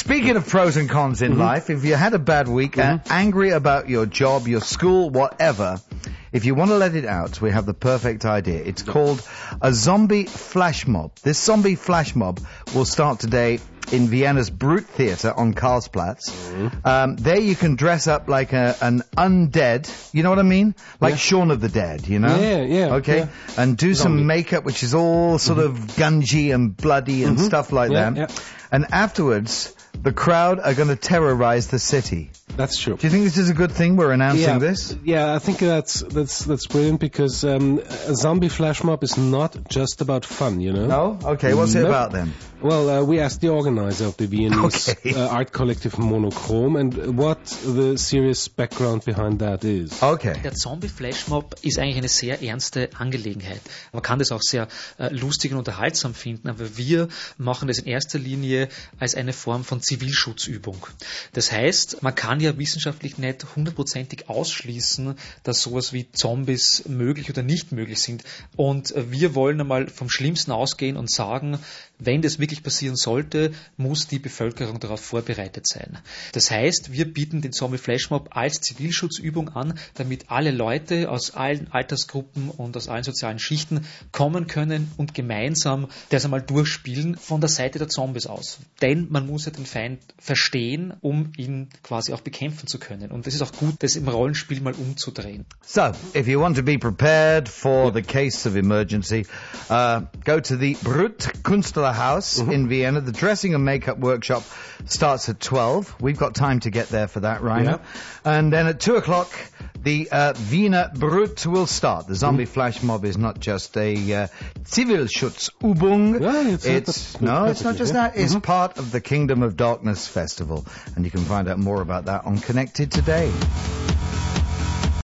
Speaking of pros and cons in life, if you had a bad week, angry about your job, your school, whatever, if you want to let it out, we have the perfect idea. It's called a zombie flash mob. This zombie flash mob will start today in Vienna's Brut Theater on Karlsplatz. There you can dress up like an undead, you know what I mean? Like Shaun of the Dead, you know? Yeah. Okay? Yeah. And do Zombie. some makeup which is all sort of gungy and bloody and stuff like that. Yeah. And afterwards, the crowd are going to terrorize the city. That's true. Do you think this is a good thing? We're announcing this? Yeah, I think that's brilliant because a zombie flash mob is not just about fun, you know? No? Okay, what's it about then? Well, we asked the organizer of the Viennese art collective Monochrom and what the serious background behind that is. Okay. Der Zombie-Flashmob ist eigentlich eine sehr ernste Angelegenheit. Man kann das auch sehr lustig und unterhaltsam finden, aber wir machen das in erster Linie als eine Form von Zivilschutzübung. Das heißt, man kann ja wissenschaftlich nicht 100%ig ausschließen, dass sowas wie Zombies möglich oder nicht möglich sind. Und wir wollen einmal vom Schlimmsten ausgehen und sagen, wenn das wirklich passieren sollte, muss die Bevölkerung darauf vorbereitet sein. Das heißt, wir bieten den Zombie-Flashmob als Zivilschutzübung an, damit alle Leute aus allen Altersgruppen und aus allen sozialen Schichten kommen können und gemeinsam das einmal durchspielen von der Seite der Zombies aus. Denn man muss ja den Feind verstehen, um ihn quasi auch bekämpfen zu können. Und es ist auch gut, das im Rollenspiel mal umzudrehen. So, if you want to be prepared for the case of emergency, go to the Brut Künstlerhaus in Vienna. The dressing and makeup workshop starts at 12. We've got time to get there for that, Rainer. And then at 2 o'clock, the Wiener Brut will start. The zombie flash mob is not just a Zivilschutzübung. It's not just that. It's part of the Kingdom of Darkness Festival. And you can find out more about that on Connected today.